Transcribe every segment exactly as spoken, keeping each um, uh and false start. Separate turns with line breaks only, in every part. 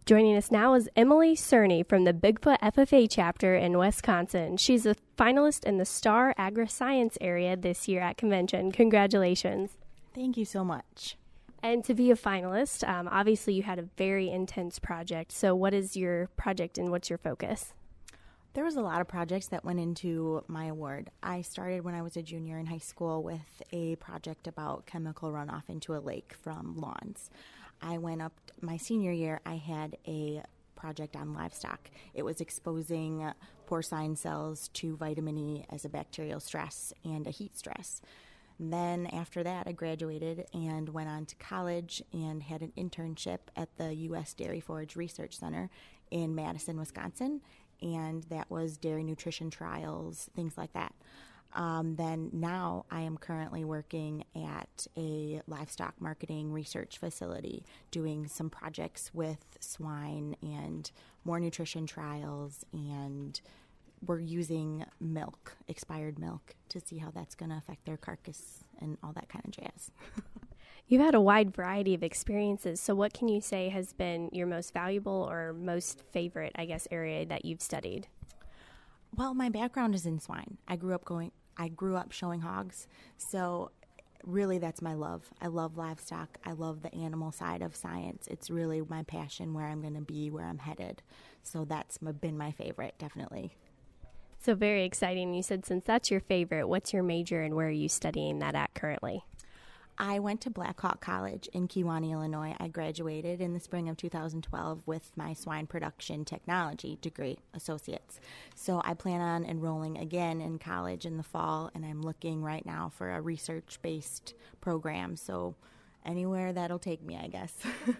Joining us now is Emily Cerny from the Bigfoot F F A chapter in Wisconsin. She's a finalist in the STAR Agri-Science area this year at convention. Congratulations.
Thank you so much.
And to be a finalist, um, obviously you had a very intense project. So what is your project and what's your focus?
There was a lot of projects that went into my award. I started when I was a junior in high school with a project about chemical runoff into a lake from lawns. I went up my senior year, I had a project on livestock. It was exposing porcine cells to vitamin E as a bacterial stress and a heat stress. And then after that, I graduated and went on to college and had an internship at the U S Dairy Forage Research Center in Madison, Wisconsin, and that was dairy nutrition trials, things like that. Um, then now I am currently working at a livestock marketing research facility doing some projects with swine and more nutrition trials, and we're using milk, expired milk, to see how that's going to affect their carcass and all that kind of jazz.
You've had a wide variety of experiences, so what can you say has been your most valuable or most favorite, I guess, area that you've studied?
Well, my background is in swine. I grew up going I grew up showing hogs, so really that's my love. I love livestock. I love the animal side of science. It's really my passion, where I'm going to be, where I'm headed. So that's my, been my favorite, definitely.
So very exciting. You said since that's your favorite, what's your major and where are you studying that at currently?
I went to Black Hawk College in Kewanee, Illinois. I graduated in the spring of two thousand twelve with my swine production technology degree, associates. So I plan on enrolling again in college in the fall, and I'm looking right now for a research-based program. So anywhere that'll take me, I guess.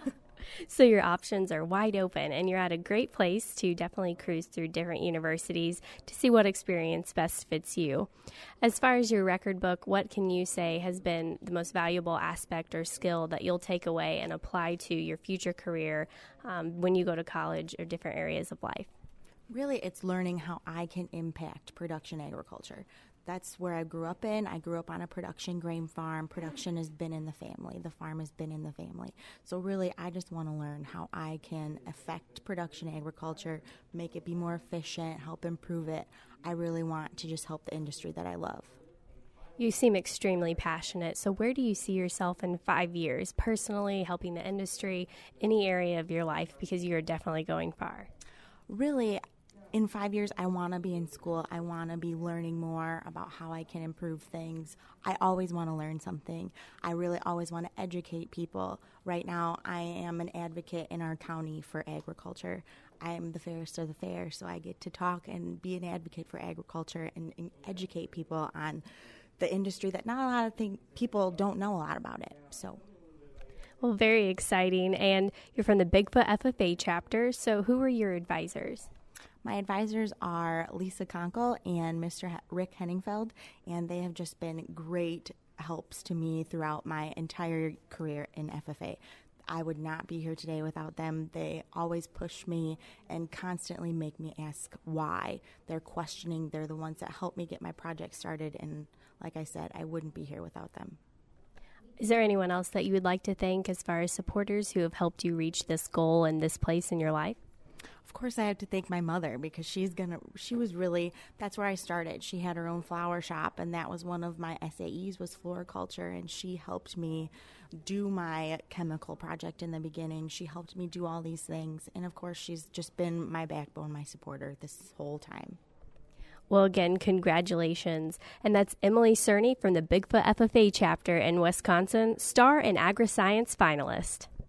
So your options are wide open, and you're at a great place to definitely cruise through different universities to see what experience best fits you. As far as your record book, what can you say has been the most valuable aspect or skill that you'll take away and apply to your future career um, when you go to college or different areas of life?
Really, it's learning how I can impact production agriculture. That's where I grew up in. I grew up on a production grain farm. Production has been in the family. The farm has been in the family. So really, I just want to learn how I can affect production agriculture, make it be more efficient, help improve it. I really want to just help the industry that I love.
You seem extremely passionate. So where do you see yourself in five years, personally, helping the industry, any area of your life, because you're definitely going far?
Really, in five years, I want to be in school. I want to be learning more about how I can improve things. I always want to learn something. I really always want to educate people. Right now, I am an advocate in our county for agriculture. I am the fairest of the fair, so I get to talk and be an advocate for agriculture and, and educate people on the industry that not a lot of thing, people don't know a lot about it. So.
Well, very exciting. And you're from the Bigfoot F F A chapter, so who are your advisors?
My advisors are Lisa Conkle and Mister H- Rick Henningfeld, and they have just been great helps to me throughout my entire career in F F A. I would not be here today without them. They always push me and constantly make me ask why. They're questioning. They're the ones that help me get my project started, and like I said, I wouldn't be here without them.
Is there anyone else that you would like to thank as far as supporters who have helped you reach this goal and this place in your life?
Of course, I have to thank my mother, because she's gonna. She was really, that's where I started. She had her own flower shop, and that was one of my S A Es was floriculture, and she helped me do my chemical project in the beginning. She helped me do all these things, and of course, she's just been my backbone, my supporter this whole time.
Well, again, congratulations. And that's Emily Cerny from the Bigfoot F F A chapter in Wisconsin, STAR and Agri-Science finalist.